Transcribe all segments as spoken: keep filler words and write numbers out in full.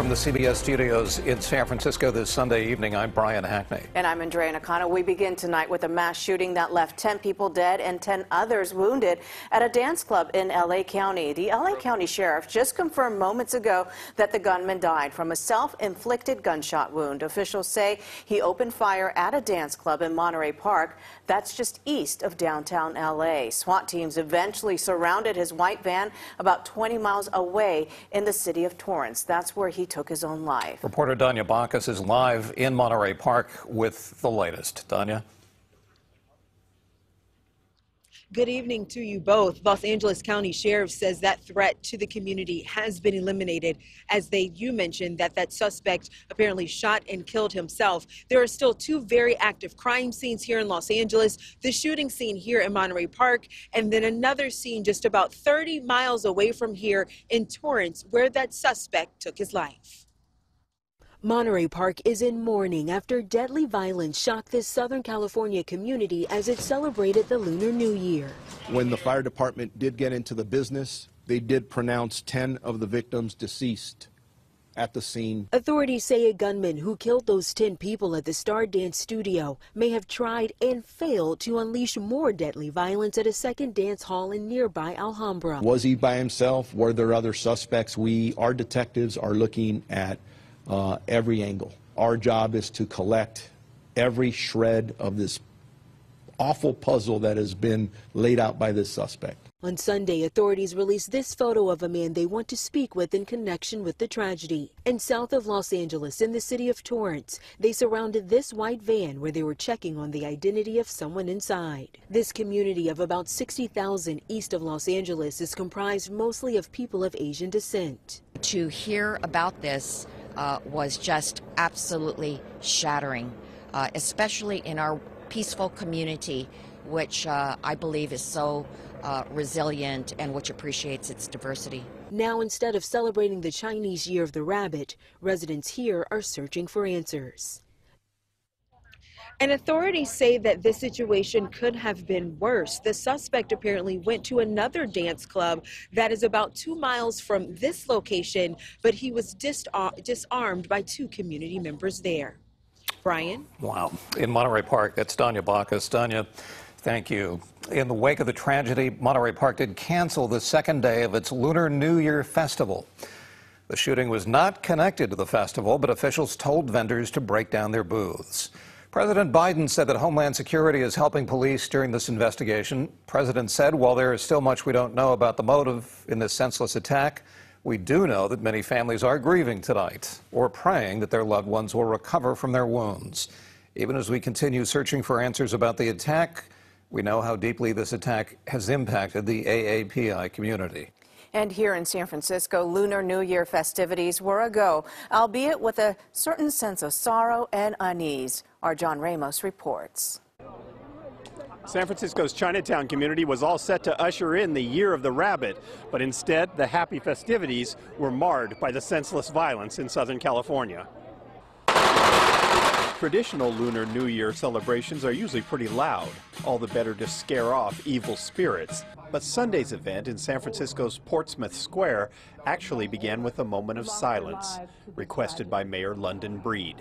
From the C B S studios in San Francisco this Sunday evening, I'm Brian Hackney. And I'm Andrea Nakano. We begin tonight with a mass shooting that left ten people dead and ten others wounded at a dance club in L A County. The L A County Sheriff just confirmed moments ago that the gunman died from a self-inflicted gunshot wound. Officials say he opened fire at a dance club in Monterey Park. That's just east of downtown L A. SWAT teams eventually surrounded his white van about twenty miles away in the city of Torrance. That's where he took his own life. Reporter Danya Bacchus is live in Monterey Park with the latest. Danya? Good evening to you both. Los Angeles County Sheriff says that threat to the community has been eliminated as they, you mentioned, that that suspect apparently shot and killed himself. There are still two very active crime scenes here in Los Angeles, the shooting scene here in Monterey Park, and then another scene just about thirty miles away from here in Torrance where that suspect took his life. Monterey Park is in mourning after deadly violence shocked this Southern California community as it celebrated the Lunar New Year. When the fire department did get into the business, they did pronounce ten of the victims deceased at the scene. Authorities say a gunman who killed those ten people at the Star Dance studio may have tried and failed to unleash more deadly violence at a second dance hall in nearby Alhambra. Was he by himself? Were there other suspects? We, our detectives, are looking at Uh, every angle. Our job is to collect every shred of this awful puzzle that has been laid out by this suspect. On Sunday, authorities released this photo of a man they want to speak with in connection with the tragedy. And south of Los Angeles, in the city of Torrance, they surrounded this white van where they were checking on the identity of someone inside. This community of about sixty thousand east of Los Angeles is comprised mostly of people of Asian descent. To hear about this Uh, was just absolutely shattering, uh, especially in our peaceful community, which uh, I believe is so uh, resilient and which appreciates its diversity. Now, instead of celebrating the Chinese Year of the Rabbit, residents here are searching for answers. And authorities say that this situation could have been worse. The suspect apparently went to another dance club that is about two miles from this location, but he was disar disarmed by two community members there. Brian? Wow. In Monterey Park, that's Danya Bacchus. Danya, thank you. In the wake of the tragedy, Monterey Park did cancel the second day of its Lunar New Year festival. The shooting was not connected to the festival, but officials told vendors to break down their booths. President Biden said that Homeland Security is helping police during this investigation. The president said, while there is still much we don't know about the motive in this senseless attack, we do know that many families are grieving tonight or praying that their loved ones will recover from their wounds. Even as we continue searching for answers about the attack, we know how deeply this attack has impacted the A A P I community. And here in San Francisco, Lunar New Year festivities were a go, albeit with a certain sense of sorrow and unease. Our John Ramos reports. San Francisco's Chinatown community was all set to usher in the Year of the Rabbit, but instead the happy festivities were marred by the senseless violence in Southern California. Traditional Lunar New Year celebrations are usually pretty loud, all the better to scare off evil spirits. But Sunday's event in San Francisco's Portsmouth Square actually began with a moment of silence, requested by Mayor London Breed.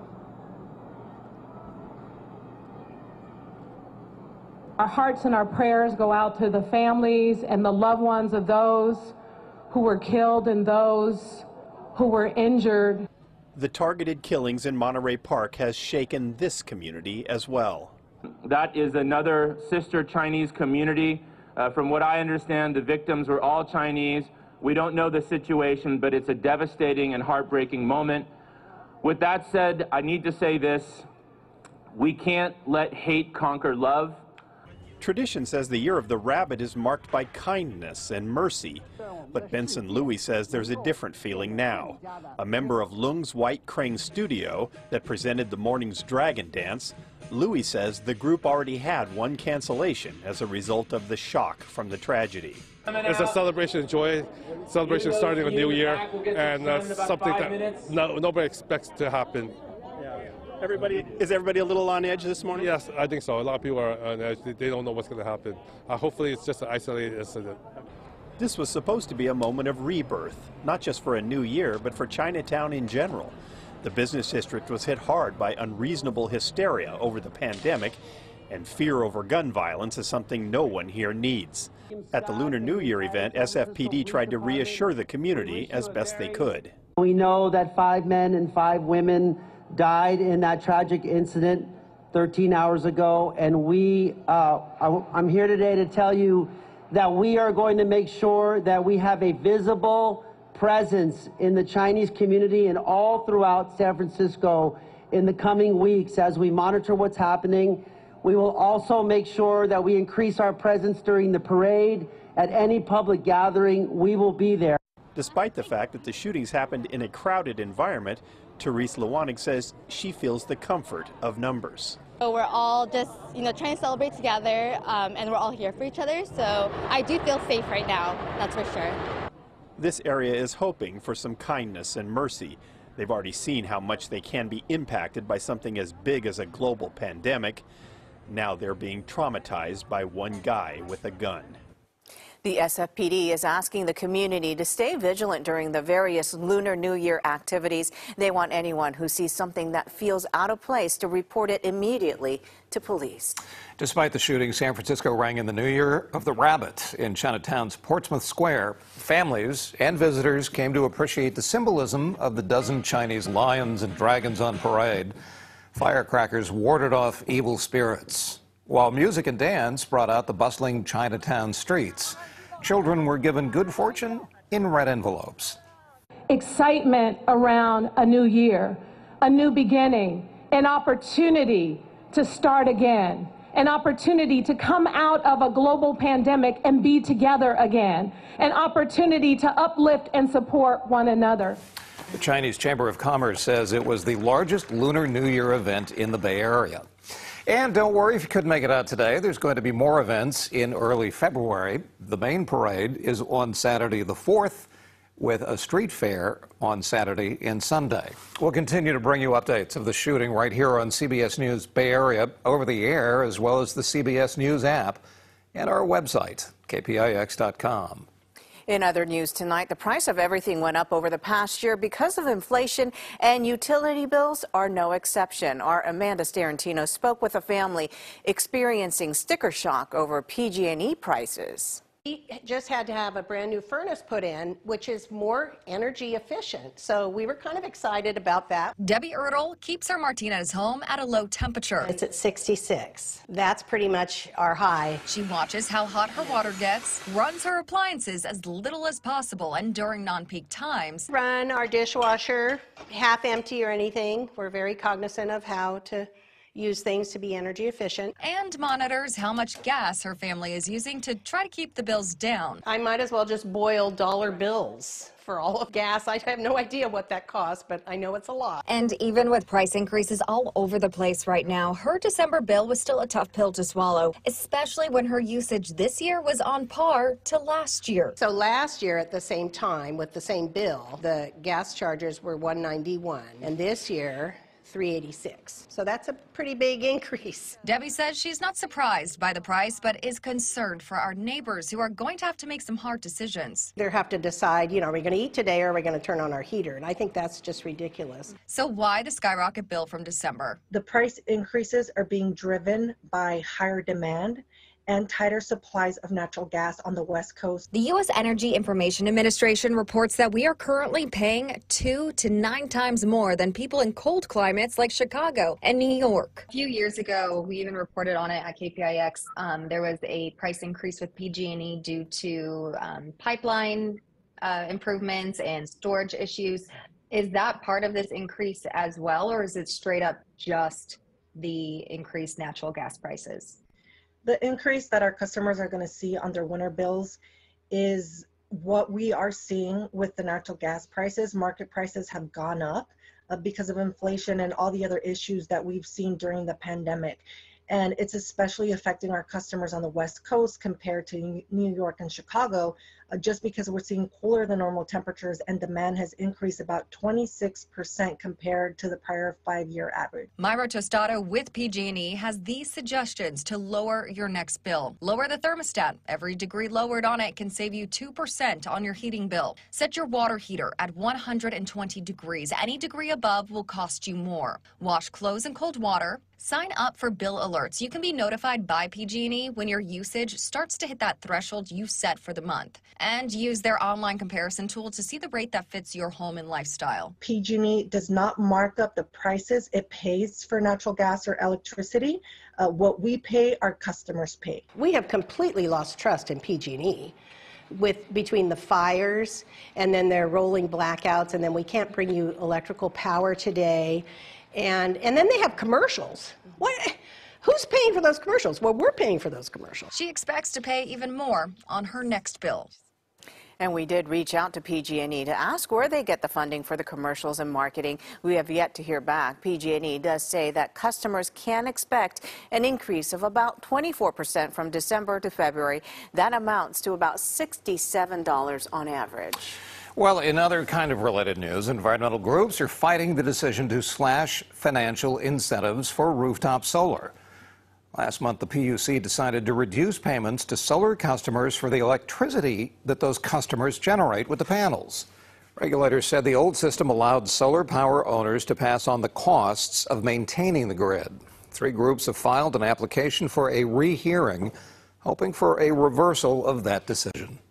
Our hearts and our prayers go out to the families and the loved ones of those who were killed and those who were injured. The targeted killings in Monterey Park has shaken this community as well. That is another sister Chinese community. Uh, from what I understand, the victims were all Chinese. We don't know the situation, but it's a devastating and heartbreaking moment. With that said, I need to say this. We can't let hate conquer love. Tradition says the Year of the Rabbit is marked by kindness and mercy, but Benson Louis says there's a different feeling now. A member of Lung's White Crane studio that presented the morning's Dragon Dance, Louis says the group already had one cancellation as a result of the shock from the tragedy. It's a celebration of joy, celebration starting a new year, and uh, something that no, nobody expects to happen. Everybody, is everybody a little on edge this morning? Yes, I think so. A lot of people are on edge. They don't know what's going to happen. Uh, hopefully it's just an isolated incident. This was supposed to be a moment of rebirth, not just for a new year, but for Chinatown in general. The business district was hit hard by unreasonable hysteria over the pandemic, and fear over gun violence is something no one here needs. At the Lunar New Year event, S F P D tried to reassure the community as best they could. We know that five men and five women died in that tragic incident thirteen hours ago, and we, uh, I'm here today to tell you that we are going to make sure that we have a visible presence in the Chinese community and all throughout San Francisco in the coming weeks as we monitor what's happening. We will also make sure that we increase our presence during the parade. At any public gathering, we will be there. Despite the fact that the shootings happened in a crowded environment, Therese Lewanig says she feels the comfort of numbers. So we're all just, you know, trying to celebrate together, um, and we're all here for each other. So I do feel safe right now, that's for sure. This area is hoping for some kindness and mercy. They've already seen how much they can be impacted by something as big as a global pandemic. Now they're being traumatized by one guy with a gun. The S F P D is asking the community to stay vigilant during the various Lunar New Year activities. They want anyone who sees something that feels out of place to report it immediately to police. Despite the shooting, San Francisco rang in the New Year of the Rabbit in Chinatown's Portsmouth Square. Families and visitors came to appreciate the symbolism of the dozen Chinese lions and dragons on parade. Firecrackers warded off evil spirits, while music and dance brought out the bustling Chinatown streets. Children were given good fortune in red envelopes. Excitement around a new year, a new beginning, an opportunity to start again, an opportunity to come out of a global pandemic and be together again, an opportunity to uplift and support one another. The Chinese Chamber of Commerce says it was the largest Lunar New Year event in the Bay Area. And don't worry if you couldn't make it out today. There's going to be more events in early February. The main parade is on Saturday the fourth, with a street fair on Saturday and Sunday. We'll continue to bring you updates of the shooting right here on C B S News Bay Area over the air, as well as the C B S News app and our website, K P I X dot com. In other news tonight, the price of everything went up over the past year because of inflation, and utility bills are no exception. Our Amanda Starantino spoke with a family experiencing sticker shock over P G and E prices. We just had to have a brand new furnace put in, which is more energy efficient. So we were kind of excited about that. Debbie Ertl keeps her Martinez home at a low temperature. It's at sixty-six. That's pretty much our high. She watches how hot her water gets, runs her appliances as little as possible, and during non-peak times. Run our dishwasher half empty or anything. We're very cognizant of how to use things to be energy efficient. And monitors how much gas her family is using to try to keep the bills down. I might as well just boil dollar bills for all of gas. I have no idea what that costs, but I know it's a lot. And even with price increases all over the place right now, her December bill was still a tough pill to swallow, especially when her usage this year was on par to last year. So last year at the same time with the same bill, the gas charges were one ninety-one, and this year three eighty-six. So that's a pretty big increase. Debbie says she's not surprised by the price, but is concerned for our neighbors who are going to have to make some hard decisions. They have to decide, you know, are we going to eat today or are we going to turn on our heater? And I think that's just ridiculous. So why the skyrocket bill from December? The price increases are being driven by higher demand and tighter supplies of natural gas on the West Coast. The U S Energy Information Administration reports that we are currently paying two to nine times more than people in cold climates like Chicago and New York. A few years ago, we even reported on it at K P I X. Um, there was a price increase with P G and E due to um, pipeline uh, improvements and storage issues. Is that part of this increase as well, or is it straight up just the increased natural gas prices? The increase that our customers are going to see on their winter bills is what we are seeing with the natural gas prices. Market prices have gone up uh, because of inflation and all the other issues that we've seen during the pandemic. And it's especially affecting our customers on the West Coast compared to New York and Chicago, uh, just because we're seeing cooler than normal temperatures and demand has increased about twenty-six percent compared to the prior five-year average. Myra Tostado with P G and E has these suggestions to lower your next bill. Lower the thermostat. Every degree lowered on it can save you two percent on your heating bill. Set your water heater at one hundred twenty degrees. Any degree above will cost you more. Wash clothes in cold water. Sign up for bill alerts. You can be notified by P G and E when your usage starts to hit that threshold you set for the month. And use their online comparison tool to see the rate that fits your home and lifestyle. P G and E does not mark up the prices it pays for natural gas or electricity. Uh, what we pay, our customers pay. We have completely lost trust in P G and E. With between the fires and then their rolling blackouts, and then we can't bring you electrical power today. And, and then they have commercials. What, who's paying for those commercials? Well, we're paying for those commercials. She expects to pay even more on her next bill. And we did reach out to P G and E to ask where they get the funding for the commercials and marketing. We have yet to hear back. P G and E does say that customers can expect an increase of about twenty-four percent from December to February. That amounts to about sixty-seven dollars on average. Well, in other kind of related news, environmental groups are fighting the decision to slash financial incentives for rooftop solar. Last month, the P U C decided to reduce payments to solar customers for the electricity that those customers generate with the panels. Regulators said the old system allowed solar power owners to pass on the costs of maintaining the grid. Three groups have filed an application for a rehearing, hoping for a reversal of that decision.